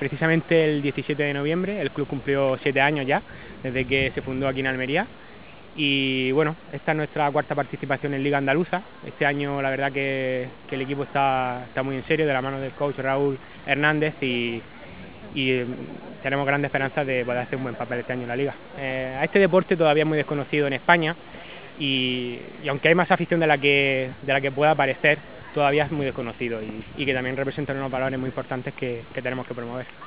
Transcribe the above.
precisamente el 17 de noviembre, el club cumplió 7 años ya, desde que se fundó aquí en Almería. Y bueno, esta es nuestra cuarta participación en Liga Andaluza. Este año la verdad que el equipo está muy en serio, de la mano del coach Raúl Hernández, y tenemos grandes esperanzas de poder hacer un buen papel este año en la Liga. A este deporte todavía es muy desconocido en España y aunque hay más afición de la que pueda parecer, todavía es muy desconocido y que también representan unos valores muy importantes que tenemos que promover.